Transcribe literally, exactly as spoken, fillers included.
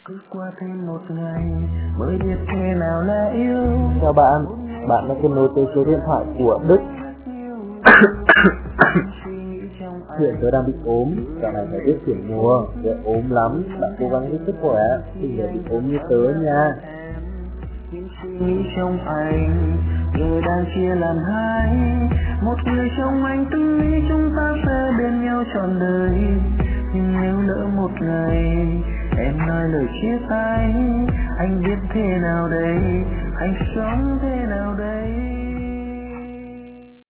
Cứ qua thêm một ngày mới biết thế nào là yêu. Chào bạn, bạn đã kết nối tới số điện thoại của Đức. Hiện tớ đang bị ốm, dạo này thời tiết chuyển mùa, dễ ốm lắm, bạn cố gắng giữ sức khỏe, đừng để bị ốm như tớ nha. Những suy nghĩ trong anh giờ đang chia làm hai, một người trong anh từng nghĩ chúng ta sẽ bên nhau trọn đời. Nhưng nếu lỡ một ngày em nói lời chia tay, anh biết thế nào đây, anh sống thế nào đây.